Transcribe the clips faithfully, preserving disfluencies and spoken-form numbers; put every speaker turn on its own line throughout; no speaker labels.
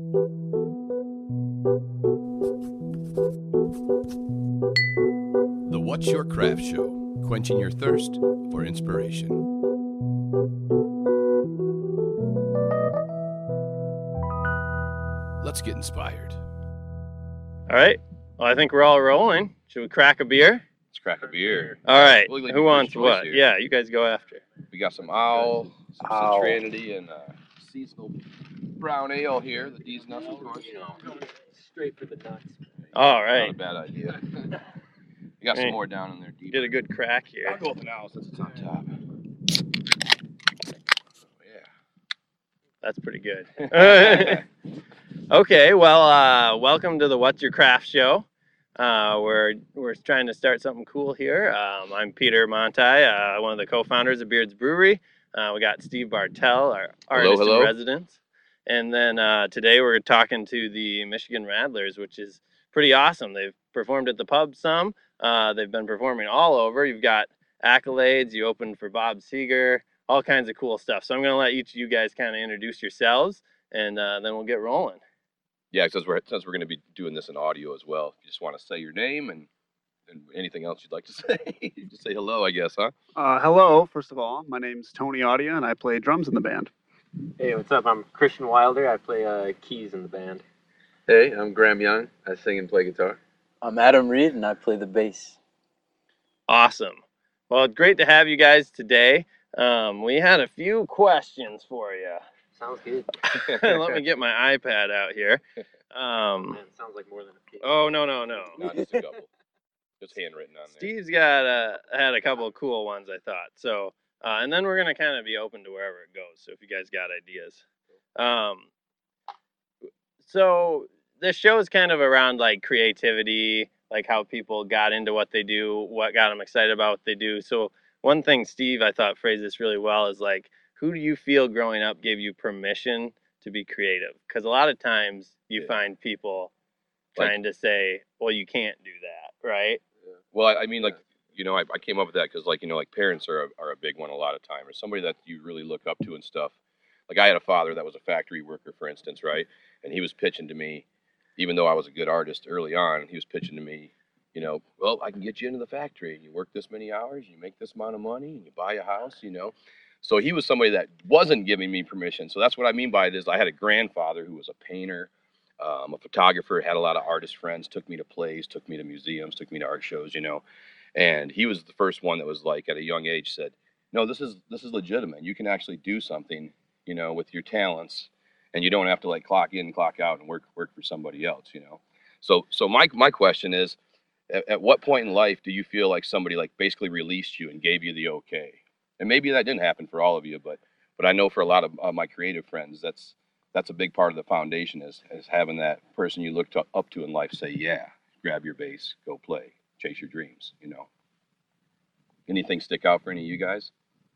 The What's Your Craft Show, quenching your thirst for inspiration. Let's get inspired.
All right. Well, I think we're all rolling. Should we crack a beer?
Let's crack a beer.
All right.
We'll
Who wants what?
Here.
Yeah, you guys go after.
We got some Owl, some
Owl.
Trinity, and uh, seasonal brown ale here. The D's nuts, of course.
Straight for the nuts.
All right.
Not a bad idea. We got some more down in there deep.
Get a good crack here.
I'll go with an Owl since it's on top. Yeah.
That's pretty good. Okay, well, uh, welcome to the What's Your Craft Show. Uh, we're we're trying to start something cool here. Um, I'm Peter Monti, uh, one of the co-founders of Beard's Brewery. Uh, we got Steve Bartell, our artist
hello.
in residence. And then uh, today we're talking to the Michigan Rattlers, which is pretty awesome. They've performed at the pub some. Uh, they've been performing all over. You've got accolades. You opened for Bob Seger, all kinds of cool stuff. So I'm going to let each of you guys kind of introduce yourselves, and uh, then we'll get rolling.
Yeah, since we're since we're going to be doing this in audio as well, if you just want to say your name and, and anything else you'd like to say, just say hello, I guess, huh?
Uh, hello, first of all. My name's Tony Audia, and I play drums in the band.
Hey, what's up? I'm Christian Wilder. I play uh, keys in the band.
Hey, I'm Graham Young. I sing and play guitar.
I'm Adam Reed, and I play the bass.
Awesome. Well, it's great to have you guys today. Um, we had a few questions for you.
Sounds good.
Let me get my iPad out here. Um,
Man, sounds like more than a few.
oh, no, no, no.
Not just a couple. Just handwritten on there.
Steve's got uh, had a couple of cool ones, I thought. So, uh, and then we're going to kind of be open to wherever it goes. So if you guys got ideas. Um, so this show is kind of around like creativity, like how people got into what they do, what got them excited about what they do. So one thing Steve, I thought, phrased this really well is like, who do you feel growing up gave you permission to be creative? Because a lot of times you
Yeah.
find people
Like-
trying to say, well, you can't do that, right?
Well, I, I mean, like, you know, I, I came up with that because, like, you know, like parents are a, are a big one a lot of time, or somebody that you really look up to and stuff. Like, I had a father that was a factory worker, for instance, right? And he was pitching to me, even though I was a good artist early on, he was pitching to me, you know, well, I can get you into the factory. You work this many hours, you make this amount of money, and you buy a house, you know. So he was somebody that wasn't giving me permission. So that's what I mean by it is I had a grandfather who was a painter, um, a photographer, had a lot of artist friends, took me to plays, took me to museums, took me to art shows, you know. And he was the first one that was like at a young age said, no, this is this is legitimate. You can actually do something, you know, with your talents, and you don't have to like clock in, clock out, and work work for somebody else, you know. So so my my question is, at, at what point in life do you feel like somebody like basically released you and gave you the okay? And maybe that didn't happen for all of you, but but I know for a lot of uh, my creative friends, that's that's a big part of the foundation is is having that person you look to, up to in life say, yeah, grab your bass, go play, chase your dreams, you know. Anything stick out for any of you guys?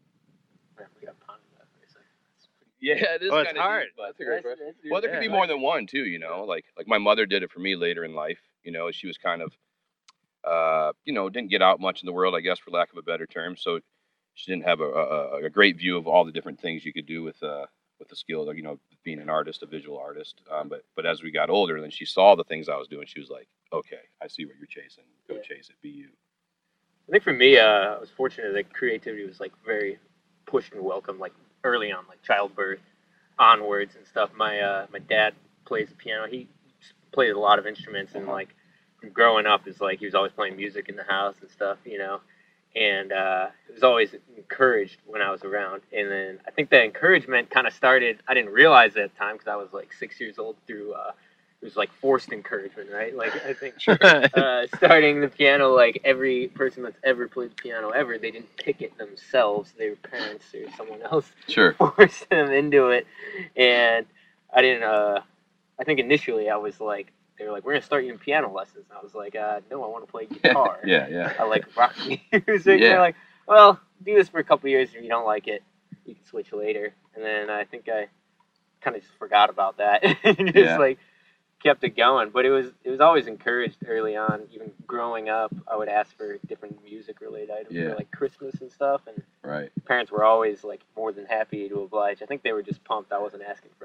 We got pond in that for a second.
Yeah, it is
Oh, it's
kinda
hard.
deep, but
That's a great question.
well, there could be
Yeah.
more than one too, you know. Like like my mother did it for me later in life. You know, she was kind of, uh, you know, didn't get out much in the world, I guess, for lack of a better term. So she didn't have a, a, a great view of all the different things you could do with uh with the skill of, you know, being an artist, a visual artist. Um, but but as we got older, then she saw the things I was doing. She was like, okay, I see what you're chasing. Go
Yeah.
chase it. Be you.
I think for me, uh, I was fortunate that creativity was like very pushed and welcome, like early on, like childbirth onwards and stuff. My uh, my dad plays the piano. He played a lot of instruments, and like growing up is like he was always playing music in the house and stuff, you know. And uh, it was always encouraged when I was around. And then I think that encouragement kind of started. I didn't realize at the time because I was like six years old. Through uh, it was like forced encouragement, right? Like I think uh, starting the piano, like every person that's ever played the piano ever, they didn't pick it themselves. Their parents or someone else
Sure.
forced them into it. And I didn't. Uh, I think initially I was like, they were like, we're gonna start you in piano lessons. And I was like, uh, no, I want to play guitar.
Yeah, yeah.
I like rock music.
Yeah.
They're like, well, do this for a couple years. If you don't like it, you can switch later. And then I think I kind of just forgot about that and just
Yeah.
like kept it going. But it was it was always encouraged early on. Even growing up, I would ask for different music related items
Yeah.
for like Christmas and stuff. And
Right.
parents were always like more than happy to oblige. I think they were just pumped I wasn't asking for like Air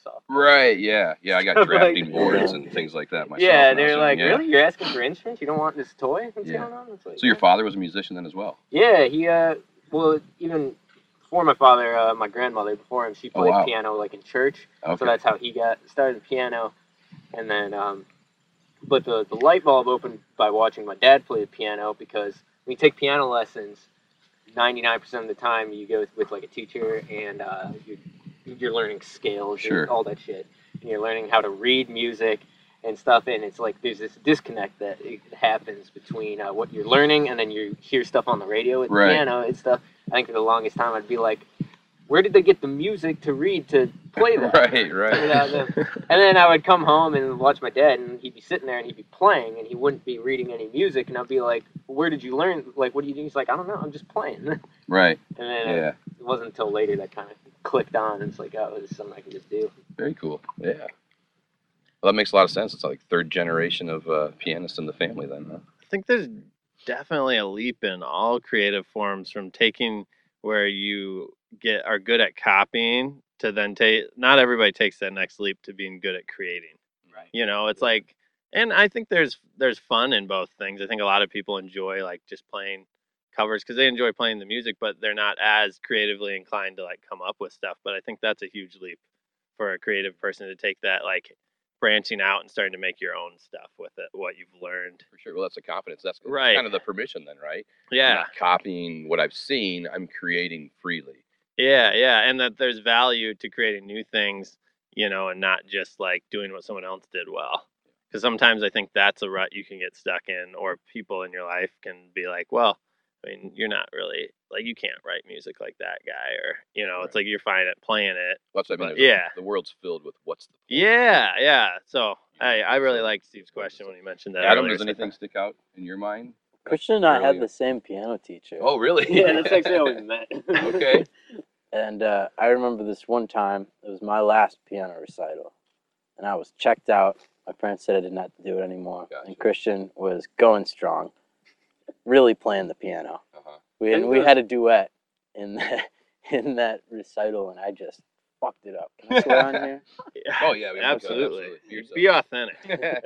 soft.
Right. Yeah. Yeah. I got
Stuff
drafting
like-
boards
Yeah.
and things like that myself.
Yeah,
when I was
they're
young,
like,
yeah.
really? You're asking for instruments? You don't want this toy? What's
Yeah.
going on? It's like,
So your
yeah.
father was a musician then as well.
Yeah, he uh, well, even before my father, uh, my grandmother before him, she
Oh,
played
wow.
piano like in church.
Okay.
So that's how he got started the piano, and then um, but the the light bulb opened by watching my dad play the piano, because when you take piano lessons, ninety-nine percent of the time you go with, with like a teacher, and uh, you're, you're learning scales
Sure.
and all that shit, and you're learning how to read music and stuff, and it's like there's this disconnect that it happens between uh, what you're learning and then you hear stuff on the radio with
Right.
the piano and stuff. I think for the longest time I'd be like, where did they get the music to read to play that?
Right. Right.
Without them. And then I would come home and watch my dad, and he'd be sitting there and he'd be playing, and he wouldn't be reading any music, and I'd be like, where did you learn? Like, what do you do? He's like, I don't know, I'm just playing. And
Right.
then
Yeah.
uh, it wasn't until later that kind of clicked on, and it's like, oh, this is something I can just do.
Very cool. Yeah. Well, that makes a lot of sense. It's like third generation of uh, pianists in the family then, huh?
I think there's definitely a leap in all creative forms from taking where you get are good at copying to then take. Not everybody takes that next leap to being good at creating.
Right.
You know, it's like, and I think there's there's fun in both things. I think a lot of people enjoy like just playing covers because they enjoy playing the music, but they're not as creatively inclined to like come up with stuff. But I think that's a huge leap for a creative person to take that like branching out and starting to make your own stuff with it, what you've learned.
For sure. Well, that's the confidence. That's
Right.
kind of the permission then, right? I'm
Yeah.
not copying what I've seen. I'm creating freely.
Yeah, yeah, and that there's value to creating new things, you know, and not just like doing what someone else did well. Because sometimes I think that's a rut you can get stuck in, or people in your life can be like, well, I mean, you're not really like you can't write music like that guy, or you know, it's
Right.
like you're fine at playing it.
That's what I mean.
But,
there's a-
yeah.
The world's filled with what's the point?
Yeah, yeah. So I I really liked Steve's question when he mentioned that.
Adam,
earlier,
does
so I
anything
thought-
stick out in your mind?
Christian and I had
Earlier.
the same piano teacher.
Oh, really?
Yeah, that's actually how we met.
Okay.
And uh, I remember this one time, it was my last piano recital. And I was checked out. My parents said I didn't have to do it anymore.
Gotcha.
And Christian was going strong, really playing the piano.
Uh-huh.
We, and we had a duet in that, in that recital, and I just fucked it up. Can I swear on here?
Yeah,
Oh, yeah. we have to,
absolutely.
absolutely. Be yourself.
Be authentic.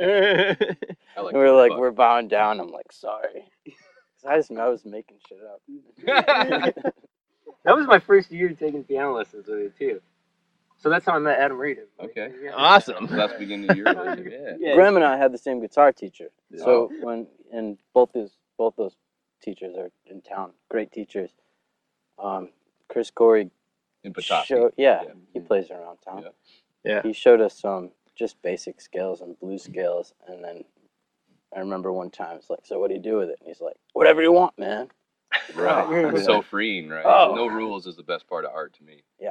I like
And we were
that.
like,
Fuck.
we're bowing down. I'm like, sorry. 'Cause I, just, I was making shit up.
That was my first year taking piano lessons with it too. So that's how I met Adam Reed.
Okay.
Yeah.
Awesome.
So that's the beginning of your relationship. Yeah.
Yeah.
Graham and I had the same guitar teacher.
Yeah.
So when and both those both those teachers are in town, great teachers. Um, Chris Corey
In Petoskey.
showed, yeah,
Yeah.
he plays around town.
Yeah.
Yeah.
He showed us some just basic scales and blues scales, and then I remember one time it's like, so what do you do with it? And he's like, whatever you want, man.
Right.
Yeah.
It's so freeing, right?
Oh.
No rules is the best part of art to me.
Yeah.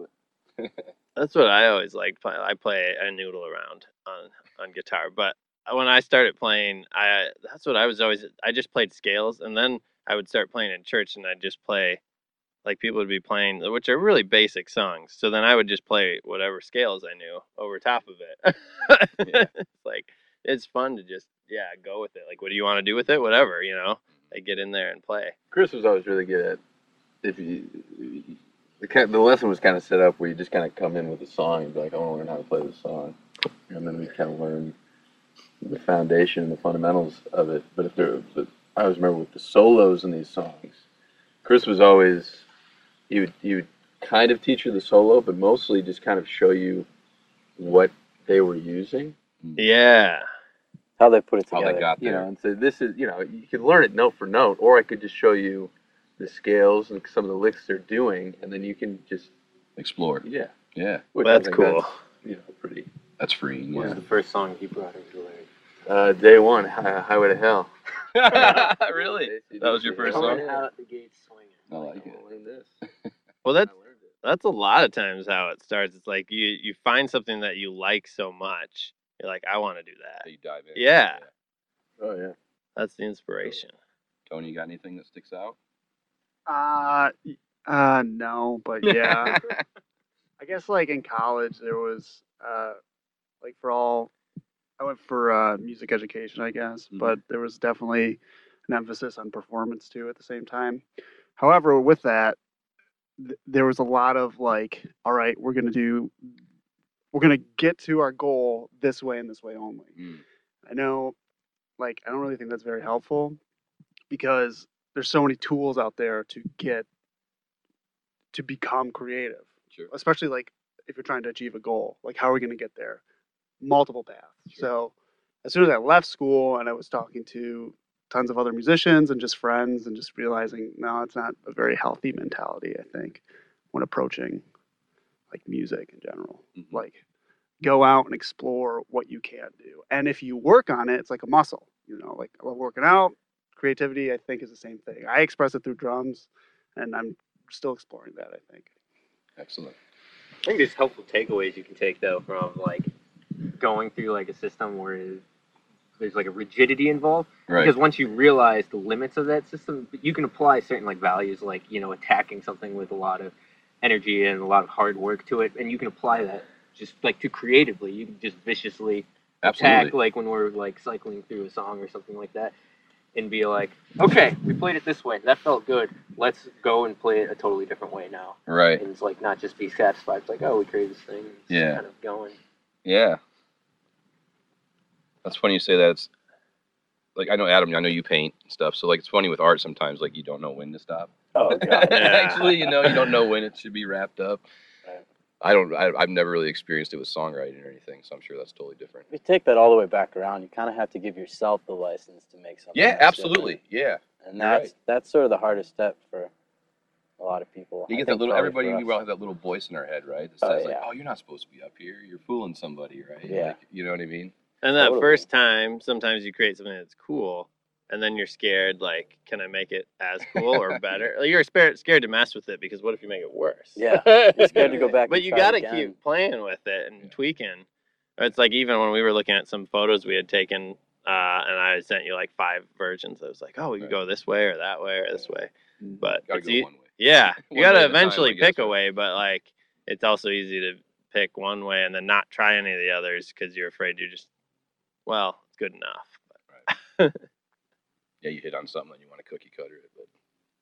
That's what I always like. Play. I play a noodle around on on guitar, but when I started playing, I that's what I was always. I just played scales, and then I would start playing in church, and I'd just play like people would be playing, which are really basic songs. So then I would just play whatever scales I knew over top of it.
Yeah.
It's like it's fun to just yeah go with it. Like, what do you want to do with it? Whatever, you know. Like get in there and play.
Chris was always really good at if you the kind the lesson was kind of set up where you just kind of come in with a song and be like, I want to learn how to play this song, and then we kind of learn the foundation and the fundamentals of it. But if there, but I always remember with the solos in these songs, Chris was always he would he would kind of teach you the solo, but mostly just kind of show you what they were using.
Yeah.
How they put it
How
together.
they got
You
there.
know, and so this is, you know, you could learn it note for note, or I could just show you the scales and some of the licks they're doing, and then you can just,
Explore.
yeah.
Yeah.
Which I
That's
think
cool.
That's, you know, pretty.
That's freeing.
What was
Yeah.
the first song you brought him to learn?
Uh, day one, Hi- Highway to Hell.
Really? That was your first
Coming
song?
out the gates swinging.
I like
I
it.
wanna learn this.
Well, that's
I learned it.
that's a lot of times how it starts. It's like you you find something that you like so much, you're like, I want to do that.
You dive in.
Yeah.
Oh, yeah.
That's the inspiration.
Tony, you got anything that sticks out?
Uh, y- uh, no, but yeah. I guess like in college there was uh, like for all, I went for uh, music education, I guess,
Mhm.
but there was definitely an emphasis on performance too at the same time. However, with that, th- there was a lot of like, all right, we're gonna do we're gonna get to our goal this way and this way only.
Mm.
I know, like, I don't really think that's very helpful because there's so many tools out there to get to become creative,
Sure.
especially like if you're trying to achieve a goal. Like, how are we going to get there? Multiple paths.
Sure.
So, as soon as I left school and I was talking to tons of other musicians and just friends and just realizing, no, it's not a very healthy mentality, I think, when approaching like music in general.
Mhm.
Like, go out and explore what you can do. And if you work on it, it's like a muscle, you know, like I love working out. Creativity, I think, is the same thing. I express it through drums, and I'm still exploring that, I think.
Excellent.
I think there's helpful takeaways you can take though from like going through like a system where there's like a rigidity involved.
Right.
Because once you realize the limits of that system, you can apply certain like values, like you know, attacking something with a lot of energy and a lot of hard work to it, and you can apply that just like to creatively. You can just viciously
Absolutely.
attack, like when we're like cycling through a song or something like that, and be like, okay, we played it this way, that felt good. Let's go and play it a totally different way now.
Right.
And it's like not just be satisfied. It's like, oh, we created this thing. And it's
Yeah.
kind of going.
Yeah. That's funny you say that. It's like, I know Adam, I know you paint and stuff. So like, it's funny with art sometimes, like you don't know when to stop.
Oh, God.
Actually, you know, you don't know when it should be wrapped up.
Right.
I don't, I, I've never really experienced it with songwriting or anything. So I'm sure that's totally different.
If you take that all the way back around, you kind of have to give yourself the license to make something.
Yeah,
that's
absolutely.
different.
Yeah.
And
You're
that's
right.
that's sort of the hardest step for a lot of people.
You
I
get that
think
little,
probably
everybody,
for
we
us.
all have that little voice in our head, right? That
Oh,
says like,
yeah.
oh, you're not supposed to be up here. You're fooling somebody, right?
Yeah.
Like, you know what I mean?
And that
Totally.
first time, sometimes you create something that's cool, and then you're scared, like, can I make it as cool or better? Like, you're scared, scared to mess with it because what if you make it worse?
Yeah, you're scared to go back
But
and
you
try it
gotta
again.
keep playing with it and
Yeah.
tweaking. It's like even when we were looking at some photos we had taken, uh, and I sent you like five versions. I was like, oh, we can
Right.
go this way or that way or this way. But
Gotta
it's
go
e-
one way.
yeah,
One
you gotta
way at a time,
eventually
I guess,
pick a
right?
way, but like it's also easy to pick one way and then not try any of the others because you're afraid you're just, well, it's good enough.
Yeah, you hit on something and you want to cookie cutter it. But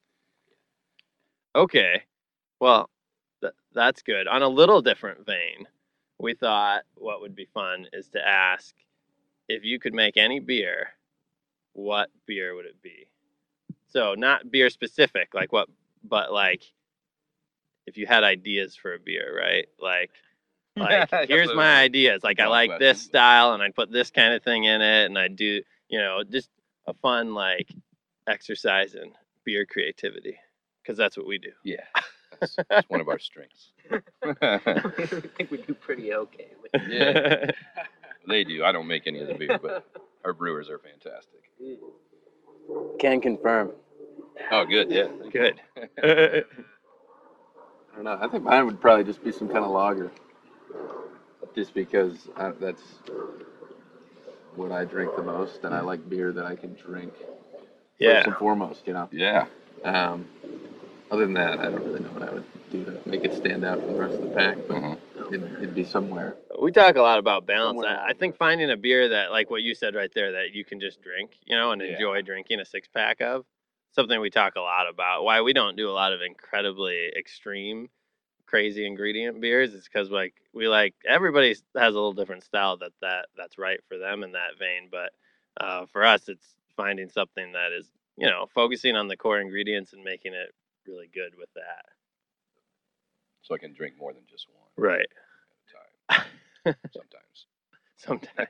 Okay, well, th- that's good. On a little different vein, we thought what would be fun is to ask if you could make any beer, what beer would it be? So not beer specific, like what, but like if you had ideas for a beer, right? Like, like
That's
here's
a-
my ideas. Like I
broad
like this
question.
style, and I put this kind of thing in it, and I do, you know, just a fun like exercise in beer creativity, because that's what we do.
yeah, that's, that's one of our strengths.
I think we do pretty okay with it.
Yeah. They do. I don't make any of the beer, but our brewers are fantastic.
Can confirm.
Oh, good. Yeah.
Good.
I don't know. I think mine would probably just be some kind of lager. Just because I, that's what I drink the most, and I like beer that I can drink
Yeah.
first and foremost, you know.
Yeah.
Um, other than that, I don't really know what I would do to make it stand out from the rest of the pack, but
Mhm.
it'd, it'd be somewhere.
We talk a lot about balance.
Somewhere
I, I
along
think
there.
finding a beer that, like what you said right there, that you can just drink, you know, and
Yeah.
enjoy drinking a six pack of, something we talk a lot about. Why we don't do a lot of incredibly extreme, crazy ingredient beers is because like we like everybody has a little different style that, that that's right for them in that vein. But uh, for us, it's finding something that is, you know, focusing on the core ingredients and making it really good with that.
So I can drink more than just one
Right.
at a time. Sometimes.
Sometimes.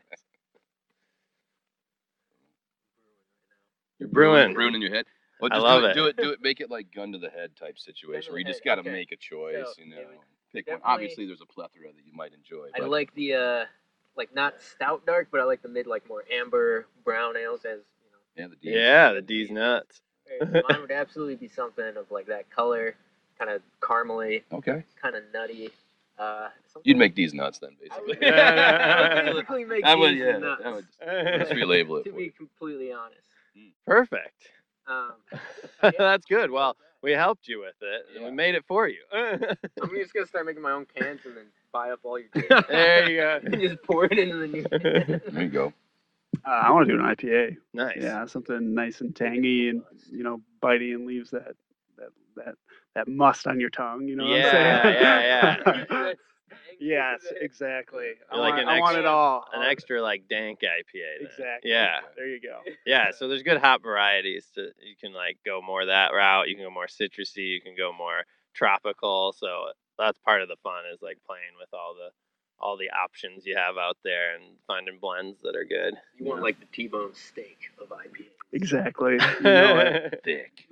You're
brewing.
brewing in your head. Well,
I
just
love
do it,
it.
Do it. Do it. Make it like gun to the head type situation where you
the
just
head,
got to
okay.
make a choice.
So,
you know,
it would
pick one.
definitely-
Obviously, there's a plethora that you might enjoy.
I
but-
like the uh, like not stout dark, but I like the mid like more amber brown ales as you know.
Yeah, the D's.
Yeah, the D's nuts.
Mine would absolutely be something of like that color, kind of caramely,
Okay.
kind of nutty. Uh, something-
You'd make these nuts then,
I
basically.
would, I would basically make
I would,
these
yeah.
nuts.
I would, let's relabel it.
To
for
be
you.
completely honest.
Perfect.
Um,
That's good. Well, we helped you with it, and we
Yeah.
made it for you.
I'm just gonna start making my own cans and then buy up all your
There you go.
and just pour it into the new.
There you go.
Uh, I want to do an I P A.
Nice.
Yeah, something nice and tangy and, you know, bitey and leaves that that that that must on your tongue. You know
Yeah,
what I'm saying?
yeah, yeah.
That's
Yes, exactly. I
Like
want,
an
I want
extra-
it all.
An extra like dank I P A. Then.
Exactly.
Yeah.
There you go.
Yeah, so there's good hop varieties. To you can like go more that route. You can go more citrusy. You can go more tropical. So that's part of the fun is like playing with all the all the options you have out there and finding blends that are good.
You want like the T-bone steak of I P A.
Exactly. You know it.
Thick.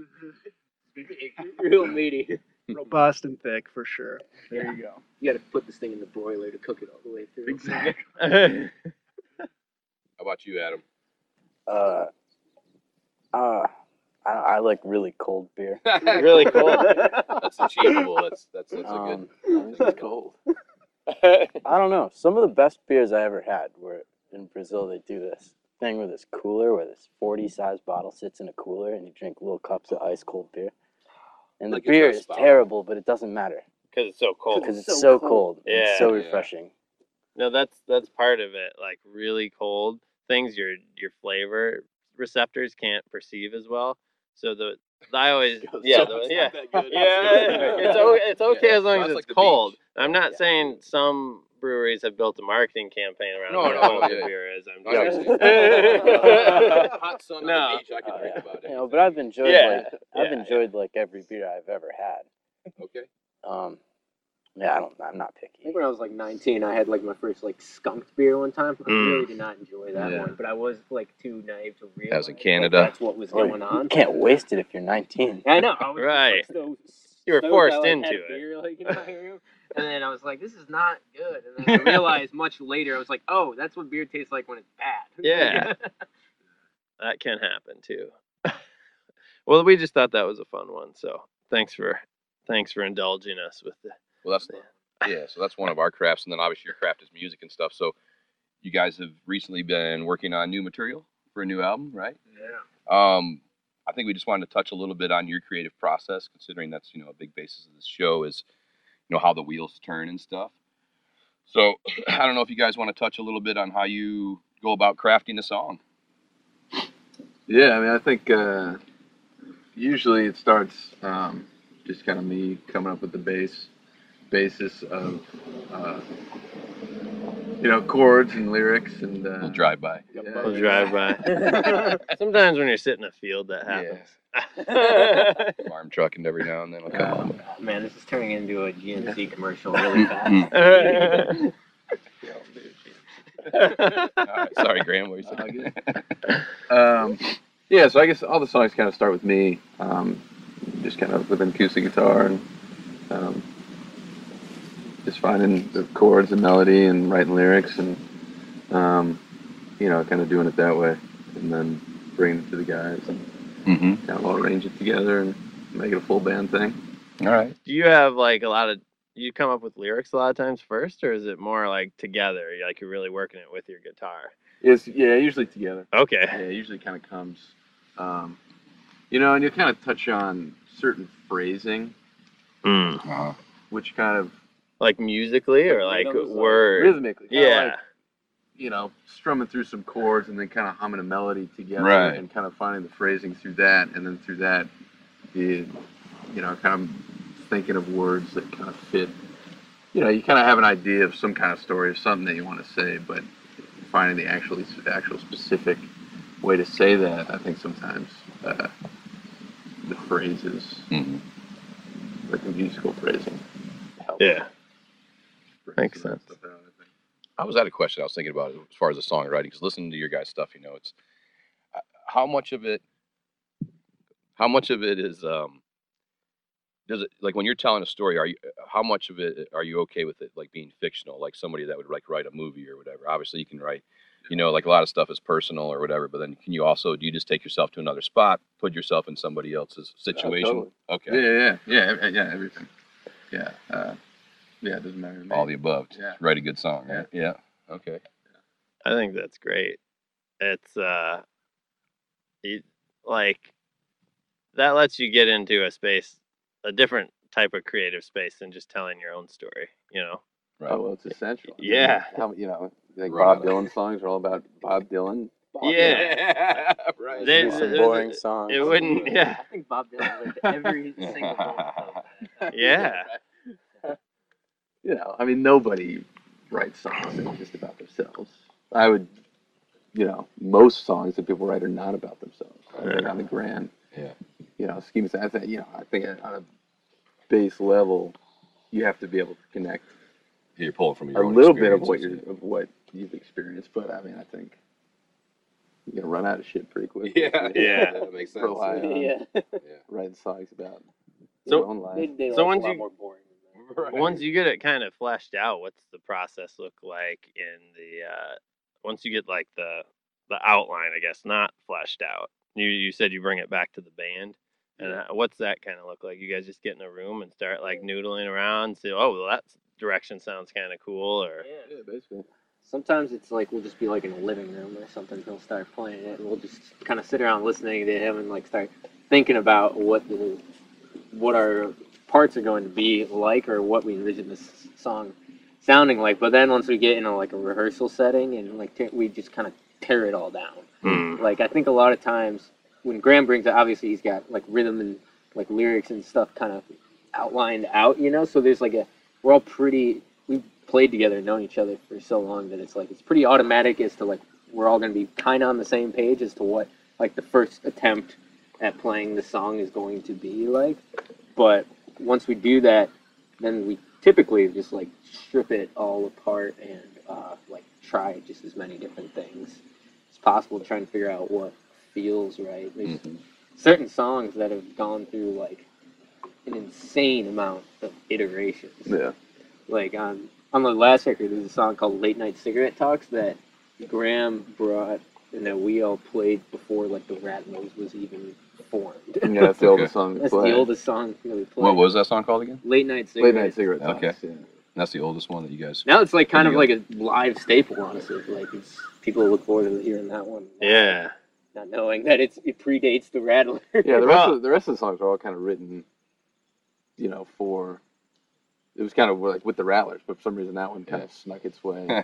Real meaty.
Robust and thick for sure. There
Yeah.
you go.
You got to put this thing in the broiler to cook it all the way through.
Exactly.
How about you, Adam?
Uh, uh, I, I like really cold beer.
Really cold.
That's achievable. That's that's that's a
Um,
good. cold.
I don't know. Some of the best beers I ever had were in Brazil. They do this thing with this cooler where this forty size bottle sits in a cooler and you drink little cups of ice cold beer. And
Like
the
it's
beer
not
is
spout.
terrible, but it doesn't matter
Because it's so cold.
because it's
so
so
cold.
cold. and
Yeah.
It's so
Yeah.
refreshing.
No, that's that's part of it. Like really cold things, your your flavor receptors can't perceive as well. So the I always yeah the, yeah yeah it's o- it's okay
Yeah.
as long
So
as
that's
it's
like the
cold.
beach.
I'm not
Yeah.
saying some breweries have built a marketing campaign around
No,
what
no,
a cold
yeah.
beer is. I'm
I know
just
what you're Hot sun on
No.
the beach, I could
Uh,
drink
yeah.
about it.
You know, but I've enjoyed
Yeah.
like I've
Yeah,
enjoyed like every beer I've ever had.
Okay.
Um, yeah, I don't. I'm not
I
picky.
think when I was like nineteen, I had like my first like skunked beer one time. I
Mm.
really did not enjoy that
Yeah.
one, but I was like too naive to realize
That was in
like,
Canada.
that's what was
Well,
going
you
on.
can't waste it if you're nineteen.
I know. I was
Right.
Just, like, so
You were
stoked
forced
I, like,
into
had a
it.
beer, like, in my room. And then I was like, this is not good. And then I realized much later, I was like, oh, that's what beer tastes like when it's bad.
Yeah. That can happen too. Well, we just thought that was a fun one. So thanks for thanks for indulging us with the
Well, that's yeah. So that's one of our crafts, and then obviously your craft is music and stuff. So you guys have recently been working on new material for a new album, right?
Yeah.
Um, I think we just wanted to touch a little bit on your creative process, considering that's you know a big basis of this show is you know how the wheels turn and stuff. So I don't know if you guys want to touch a little bit on how you go about crafting a song.
Yeah, I mean, I think uh, usually it starts um, just kind of me coming up with the base basis of uh, you know chords and lyrics and uh,
We'll drive by.
yeah,
we'll drive by. Sometimes when you're sitting in a field, that happens.
Farm trucking every now and then. Okay.
Um,
Man, this is turning into a G N C commercial really fast.
Mm. All right, sorry, Graham. What were you saying?
um, yeah, so I guess all the songs kind of start with me, um, just kind of with an acoustic guitar and um, just finding the chords and melody and writing lyrics and um, you know kind of doing it that way, and then bringing it to the guys and
Mm-hmm.
kind of all arrange it together and make it a full band thing.
All right.
Do you have like a lot of you come up with lyrics a lot of times first, or is it more like together? Like you're really working it with your guitar.
It's yeah, usually together.
Okay.
Yeah, it usually kind of comes, um, you know, and you kind of touch on certain phrasing,
Mm.
Uh-huh.
which kind of
Like musically or like
Rhythms, like
word?
rhythmically, kinda
Yeah.
like, you know, strumming through some chords and then kind of humming a melody together
Right.
and kind of finding the phrasing through that, and then through that, you, you know, kind of thinking of words that kind of fit. You know, you kind of have an idea of some kind of story or something that you want to say, but finding the actually actual specific way to say that, I think sometimes uh, the phrases,
Mhm.
like the musical phrasing, help.
Yeah.
bring
Makes
some of that
sense.
stuff out, I think.
I was at a question I was thinking about as far as the songwriting, because listening to your guys' stuff, you know, it's uh, how much of it, how much of it is, um, does it like when you're telling a story? Are you how much of it are you okay with it like being fictional, like somebody that would like write a movie or whatever? Obviously, you can write, you know, like a lot of stuff is personal or whatever. But then can you also do you just take yourself to another spot, put yourself in somebody else's situation?
totally.
Okay,
Yeah, yeah, yeah, yeah, yeah, everything. Yeah, uh, yeah, it doesn't matter to me.
all the above.
Yeah.
Write a good song, right? Yeah. Okay.
I think that's great. It's uh, you, like that lets you get into a space, a different type of creative space than just telling your own story. You know.
Right.
Oh well, it's essential. I mean,
Yeah.
how, you know, like
Right.
Bob Dylan songs are all about Bob Dylan.
Yeah.
right.
They-
Do some
they-
boring songs.
It wouldn't. Yeah.
I think Bob Dylan lived every single moment of that.
Yeah.
you know, I mean, nobody writes songs that are just about themselves. I would, you know, most songs that people write are not about themselves. Right? Like on the grand,
Yeah.
you know, scheme of things. I think, you know, I think on a base level, you have to be able to connect
You're pulling from your
a
own
little bit of what
experiences,
you're of what you've experienced. But I mean, I think you're gonna run out of shit pretty quick.
Yeah,
if you
yeah,
that makes sense.
rely on
yeah.
writing songs about
So-
your own
They,
life.
they
So
so
once
a lot
you-
more boring than that.
Right.
Once you get it kind of fleshed out, what's the process look like in the uh, once you get like the the outline, I guess, not fleshed out. You you said you bring it back to the band, and uh, what's that kind of look like? You guys just get in a room and start like noodling around, and say, oh, well, that direction sounds kind of cool, or
Yeah.
Yeah, basically.
Sometimes it's like we'll just be like in a living room or something. He'll start playing it, and we'll just kind of sit around listening to him and like start thinking about what the what our parts are going to be like, or what we envision this song sounding like. But then once we get in a, like a rehearsal setting, and like te- we just kind of tear it all down.
Hmm.
Like I think a lot of times when Graham brings it, obviously he's got like rhythm and like lyrics and stuff kind of outlined out, you know. So there's like a we're all pretty we've played together and known each other for so long that it's like it's pretty automatic as to like we're all going to be kind of on the same page as to what like the first attempt at playing the song is going to be like. But once we do that, then we typically just like strip it all apart and uh, like try just as many different things as possible, trying to figure out what feels right. There's
Mhm.
certain songs that have gone through like an insane amount of iterations.
Yeah.
Like on on the last record, there's a song called "Late Night Cigarette Talks" that Graham brought and that we all played before like the Rattlers was even formed.
Yeah, that's the
Okay.
oldest song we
That's
play.
the oldest song that we played.
What was that song called again?
Late Night Cigarette.
Late Night Cigarette Talks.
Okay.
Yeah.
That's the oldest one that you guys.
Now it's like kind
There
of
you
like a live staple, honestly. Like it's people look forward to hearing that one.
yeah,
Not knowing that it's it predates the Rattler.
Yeah, the rest
Well-
of the rest of the songs are all kind of written, you know, for. It was kind of like with the Rattlers, but for some reason that one kind of snuck its way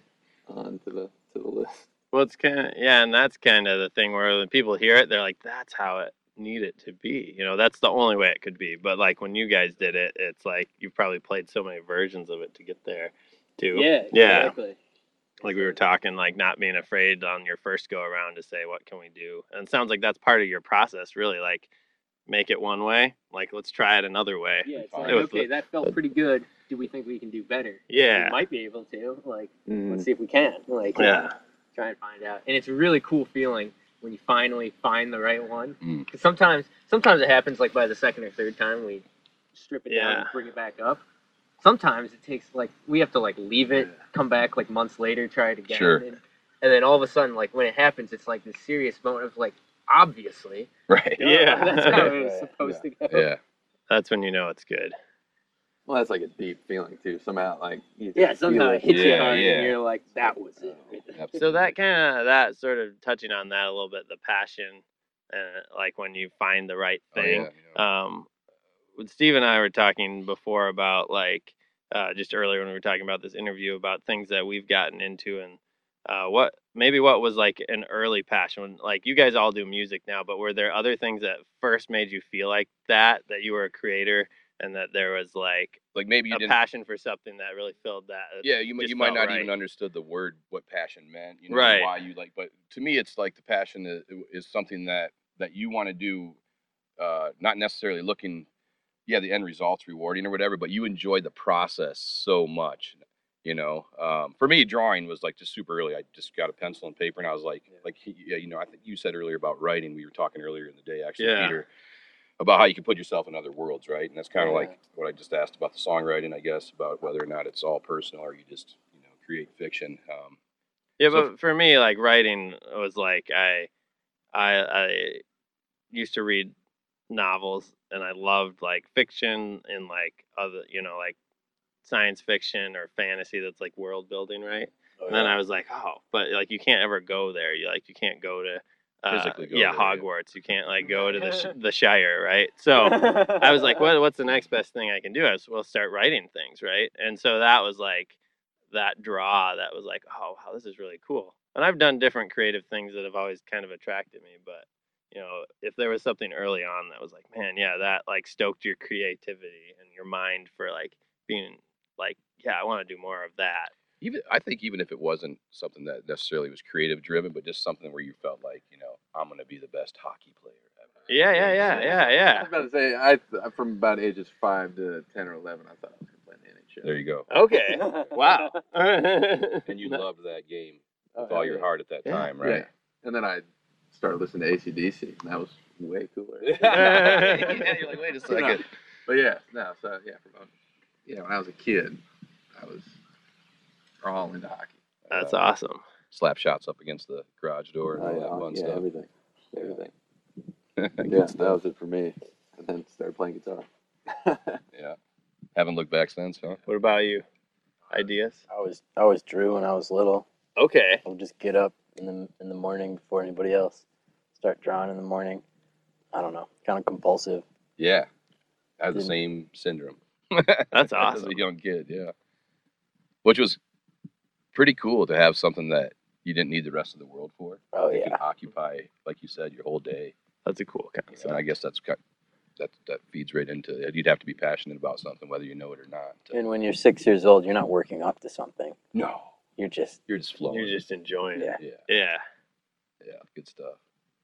onto the to the list.
well, it's kind of yeah, and that's kind of the thing where when people hear it, they're like, that's how it need it to be. You know, that's the only way it could be. But like when you guys did it, it's like you've probably played so many versions of it to get there, too.
Yeah,
yeah.
exactly.
Like we were talking, like not being afraid on your first go around to say, what can we do? And it sounds like that's part of your process, really. Like make it one way, like let's try it another way.
Yeah, it's
Fine.
like,
It was
okay,
the-
that felt pretty good. Do we think we can do better?
Yeah.
We might be able to. Like,
Mm.
let's see if we can. Like,
Yeah.
try and find out. And it's a really cool feeling when you finally find the right one.
Mm.
Because sometimes, sometimes it happens like by the second or third time we strip it down
Yeah.
and bring it back up. Sometimes it takes like we have to like leave it, come back like months later, try it again,
Sure.
and, and then all of a sudden, like when it happens, it's like this serious moment of like, obviously,
Right.
Yeah.
that's how it was
Yeah.
supposed to go.
Yeah.
That's when you know it's good.
Well, that's like a deep feeling too. Somehow, like you just
Yeah,
feel
somehow it
it.
hits you
Yeah,
hard,
yeah.
and you're like, that was it.
Absolutely.
So that kind of that sort of touching on that a little bit, the passion, and like when you find the right
Oh,
thing.
yeah, yeah.
Um, with Steve and I were talking before about like uh, just earlier when we were talking about this interview about things that we've gotten into and uh, what maybe what was like an early passion. When, like you guys all do music now, but were there other things that first made you feel like that that you were a creator and that there was like
Like maybe you
a
didn't.
passion for something that really filled that? that
Yeah, you might
just
you might
felt
not
right.
even understood the word what passion meant, you know,
Right.
why you like. But to me, it's like the passion is, is something that that you want to do, uh, not necessarily looking, yeah, the end result's rewarding or whatever, but you enjoy the process so much, you know. Um, for me, drawing was like just super early. I just got a pencil and paper, and I was like, like yeah, you know, I think you said earlier about writing. We were talking earlier in the day, actually,
Yeah.
Peter, about how you can put yourself in other worlds, right? And that's kind of
Yeah.
like what I just asked about the songwriting, I guess, about whether or not it's all personal or you just, you know, create fiction. Um,
Yeah,
So-
but for me, like writing was like I, I, I used to read novels, and I loved like fiction and like other, you know, like science fiction or fantasy that's like world building, right? and then I was like, oh, but like you can't ever go there. You like you can't go to uh,
Physically go
yeah,
there, yeah.
Hogwarts. You can't like go to the sh- the Shire, right? So I was like, what, what's the next best thing I can do? I was, well, start writing things, right? And so that was like that draw that was like, oh, wow, this is really cool. And I've done different creative things that have always kind of attracted me. But, you know, if there was something early on that was like, man, yeah, that like stoked your creativity and your mind for like being like yeah, I want to do more of that.
Even I think even if it wasn't something that necessarily was creative driven, but just something where you felt like, you know, I'm going to be the best hockey player ever.
Yeah, yeah, yeah, yeah,
I
yeah.
was about to say, I from about ages five to ten or eleven, I thought I was going to play in the N H L.
There you go.
Okay. Wow.
And you loved that game with
Oh,
all
hell
your
yeah.
heart at that
Yeah,
time, right?
yeah. And then I started listening to A C D C, and that was way cooler.
Yeah, you're like, wait a
You know,
second.
but yeah, no, so yeah, from yeah, when I was a kid, I was all into hockey.
That's
Uh,
awesome.
Slap shots up against the garage door and all that fun
yeah,
stuff.
everything, everything.
Good
Yeah,
stuff.
that was it for me. And then started playing guitar.
Yeah. Haven't looked back since, huh?
What about you? Ideas?
I was I was drew when I was little.
Okay.
I would just get up in the in the morning before anybody else, start drawing in the morning. I don't know, kind of compulsive.
Yeah. I had the
Didn't-
same syndrome.
That's
As
awesome.
a young kid, yeah. Which was pretty cool to have something that you didn't need the rest of the world for.
Oh
You
yeah,
can occupy, like you said, your whole day.
That's a cool concept.
And I guess that's got, that that feeds right into it. You'd have to be passionate about something, whether you know it or not. to-
and when you're six years old, you're not working up to something.
no,
You're just
you're just flowing.
You're just enjoying
yeah.
it.
yeah,
Yeah.
yeah, good stuff.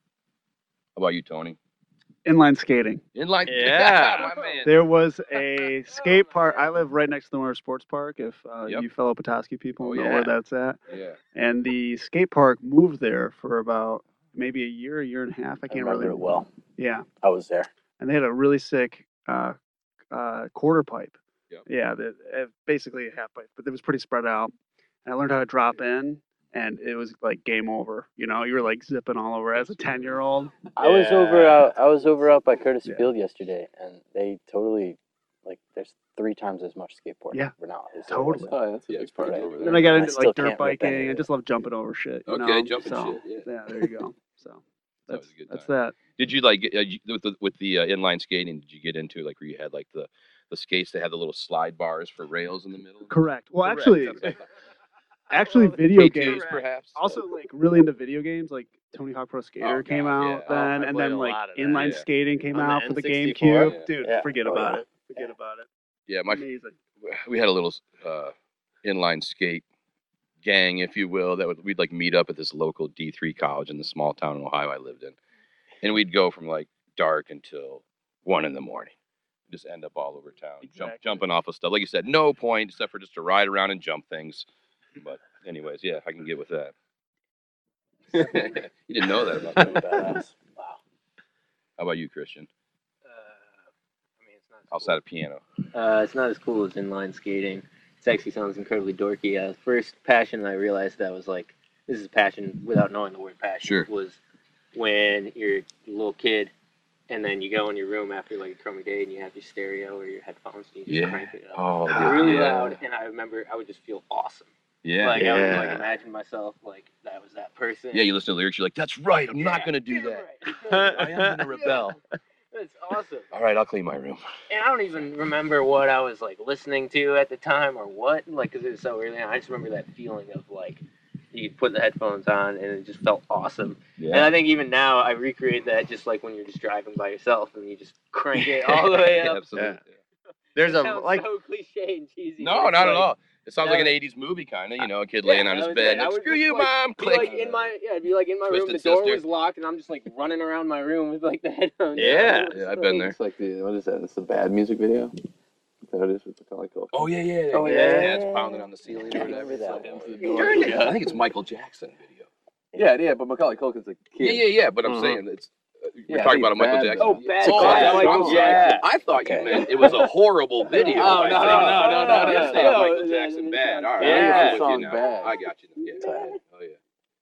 How about you, Tony?
Inline skating.
Inline.
Yeah.
my man.
There was a skate park. I live right next to the Winter Sports Park. If uh,
Yep.
you fellow Petoskey people
Oh,
know
yeah.
where that's at,
Yeah.
and the skate park moved there for about maybe a year, a year and a half. I
I
can't
remember
really.
it well.
Yeah,
I was there.
and they had a really sick uh, uh, quarter pipe.
Yep.
Yeah, that uh, basically a half pipe, but it was pretty spread out. And I learned how to drop in, and it was like game over. You know, you were like zipping all over as a ten year old.
I was over
Yeah.
out. I was over out by Curtis
Yeah.
Field yesterday, and they totally like. There's three times as much skateboarding
Yeah,
for now. as there was
totally.
then.
Oh, that's a
Yeah,
big
it's
part
pretty
over
over
And
there.
then I got
I
into
still
like dirt
can't rip any
biking.
of
I
it.
just love jumping over shit. You
Okay,
know?
jumping
so,
shit, yeah.
Yeah, there you go. So
That
that's
was a good
that's
time.
that.
Did you like uh, you- with the, with the uh, inline skating? Did you get into like where you had like the the skates that had the little slide bars for rails in the middle?
Correct. Well,
Correct,
actually,
that's what I thought.
actually,
Well,
video
K twos,
games.
perhaps.
Also, like really into video games. Like Tony Hawk Pro Skater
Oh,
came
God,
out
yeah.
Oh,
then,
I
and
played
then
a
like
lot of that,
inline
yeah.
skating came
On the
out for the
N sixty-four?
GameCube.
Yeah.
Dude,
Yeah.
forget
Oh,
about
yeah.
it. Forget about it.
Yeah, my
Amazing.
we had a little uh, inline skate gang, if you will, that would we'd like meet up at this local D three college in the small town in Ohio I lived in, and we'd go from like dark until one in the morning. Just end up all over town, jump,
Exactly.
jumping off of stuff. Like you said, no point except for just to ride around and jump things. But anyways, yeah, I can get with that. You didn't know that about
Pretty
me.
badass. Wow.
How about you, Christian?
Uh, I mean, it's not as
Outside of piano.
cool. Uh, it's not as cool as inline skating. It actually sounds incredibly dorky. Uh, first passion I realized that was like, this is passion without knowing the word passion.
Sure.
Was when you're a little kid and then you go in your room after like a crummy day and you have your stereo or your headphones and you just
Yeah.
crank it up.
Oh,
Ah,
really
yeah.
loud, and I remember I would just feel awesome.
Yeah.
Like I would
Yeah.
like imagine myself like that was that person.
Yeah, you listen to the lyrics, you're like, that's right, I'm not
Yeah,
gonna do
damn
that.
right.
I am gonna rebel.
That's awesome.
All right, I'll clean my room.
And I don't even remember what I was like listening to at the time or what, like, because it was so early on. I just remember that feeling of like you put the headphones on and it just felt awesome. And I think even now I recreate that just like when you're just driving by yourself and you just crank it all the way up.
Absolutely.
There's
It
a
sounds
like
so cliche and cheesy.
No,
but it's
not at
like-
all. It sounds like an
that-
eighties movie kind of, you know, a kid
Yeah,
laying on
that
his
was
bed.
it.
and,
I would
Screw
just,
you,
like,
mom.
Be
Click.
like in my yeah, it'd be like in my room, the
Twisted
door
Sister.
was locked, and I'm just like running around my room with like the headphones.
Yeah.
on.
Yeah, I've been there.
It's like the, what is that? It's the Bad music video? Is that what it is with Macaulay Culkin?
Oh yeah, yeah.
Oh,
yeah.
yeah.
Dad's pounding on the ceiling or
I
whatever.
remember that
It's like,
one.
Turn it- I think it's Michael Jackson video.
Yeah, yeah, but Macaulay Culkin's a kid.
Yeah, yeah, yeah. But I'm
Mhm.
saying it's. Uh, we're
Yeah, I
talking
think
about a Michael
Bad,
Jackson.
though.
Oh, Bad.
Oh,
Bad.
yeah,
Michael
I'm sorry.
Yeah.
I thought you
Okay.
meant it was a horrible video.
Oh,
I
no,
said,
no, no, no, no,
I
no,
understand
no,
Michael
no,
Jackson
no,
bad.
no,
All right,
yeah.
I'm with you
Song
now.
Bad.
I got you. Yeah.
Bad.
Oh yeah.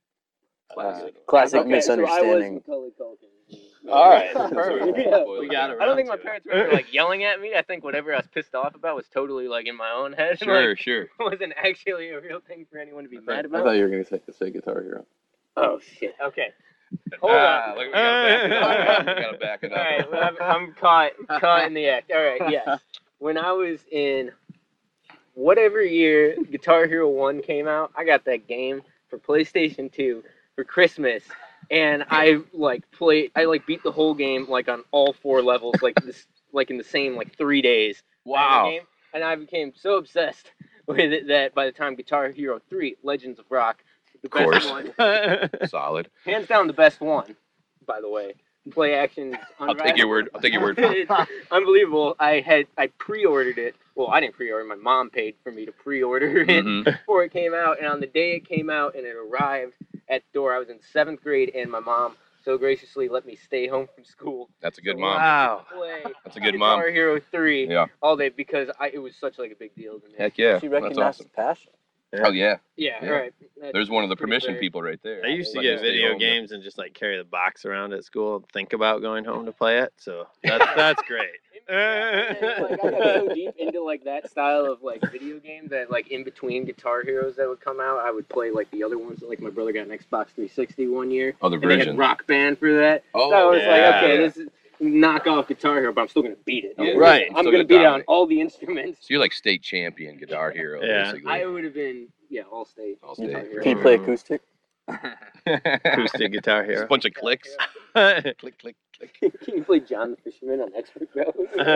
Classic. Classic
Okay,
misunderstanding.
So I was Macaulay Culkin.
All right,
perfect.
Yeah.
We got it.
I don't think my parents were like yelling at me. I think whatever I was pissed off about was totally like in my own head.
Sure,
Like,
sure.
it wasn't actually a real thing for anyone to be
I
mad
I
about.
thought you were going to say, say Guitar Hero.
Oh shit. Okay. Hold
Ah,
on.
look, we gotta back it up. We gotta back it
All
up.
right, well, I'm, I'm caught caught in the act. All right, yes. When I was in whatever year Guitar Hero one came out, I got that game for PlayStation two for Christmas, and I like played. I like beat the whole game like on all four levels, like this, like in the same like three days.
Wow.
Game, and I became so obsessed with it that by the time Guitar Hero three, Legends of Rock, the
Of
best
course.
one,
Solid.
hands down the best one, by the way. Play action.
I'll take your word. I'll take your word for it.
It's unbelievable. I had I pre-ordered it. Well, I didn't pre-order. My mom paid for me to pre-order it
Mhm.
before it came out. And on the day it came out and it arrived at the door, I was in seventh grade, and my mom so graciously let me stay home from school.
That's a good
So
mom.
Wow.
Play
That's a good mom.
Guitar Hero three
Yeah.
all day because I, it was such like a big deal to me.
Heck yeah.
She
That's
recognized
awesome.
his passion.
Oh yeah.
Yeah,
Yeah.
right. That's
There's one of the
pretty
permission
rare.
people right there.
I used to
Let me
get
stay
video
home.
games and just like carry the box around at school and think about going home to play it. So that's that's great.
And then, like, I got so deep into like that style of like video games that like in between Guitar Heroes that would come out, I would play like the other ones. Like my brother got an Xbox three sixty one year,
Other
and they had
version.
Rock Band for that.
Oh,
So I was
yeah.
like, okay, this is knock off Guitar Hero, but I'm still gonna beat it.
Yeah.
Right.
I'm
Still
gonna
gonna
beat it on
dominate.
all the instruments.
So you're like state champion Guitar Hero,
Yeah.
basically.
I would have been yeah, all state.
All
Guitar
state.
Hero.
Can you play
Mhm.
acoustic?
Acoustic Guitar
Just a
Hero.
bunch of clicks.
Uh,
click, click, click.
Can you play John the Fisherman on Expert Pro?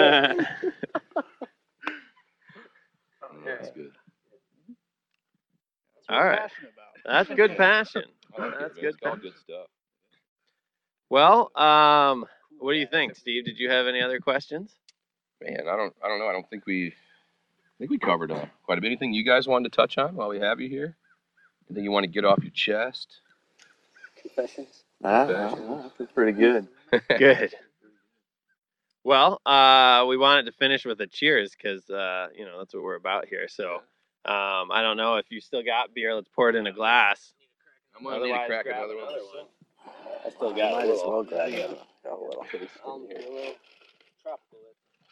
Mm, That's good.
That's what
All
I'm
right.
passionate about.
That's good passion.
I like it,
That's
man.
good.
It's all good stuff.
Well, um, what do you think, Steve? Did you have any other questions?
Man, I don't, I don't know. I don't think we, I think we covered uh, quite a bit. Anything you guys wanted to touch on while we have you here? Anything you want to get off your chest?
Confessions.
Ah, ah, that's pretty good.
Good. Well, uh, we wanted to finish with a cheers because uh, you know that's what we're about here. So, um, I don't know if you still got beer. Let's pour it in a glass.
I'm gonna need to
Otherwise,
crack
grab
another one.
another one.
I still got Might as well grab it. Got a little.
Um, a little tropical.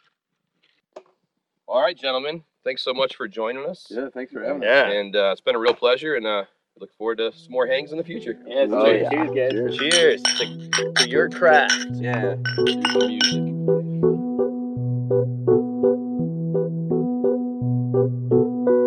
All right, gentlemen. Thanks so much for joining us.
Yeah, thanks for having us.
Yeah.
And uh, it's been a real pleasure, and uh, we look forward to some more hangs in the future.
Yeah, it's
Oh,
great.
yeah.
Cheers, guys.
Cheers to, to your craft.
Yeah. Here's the music.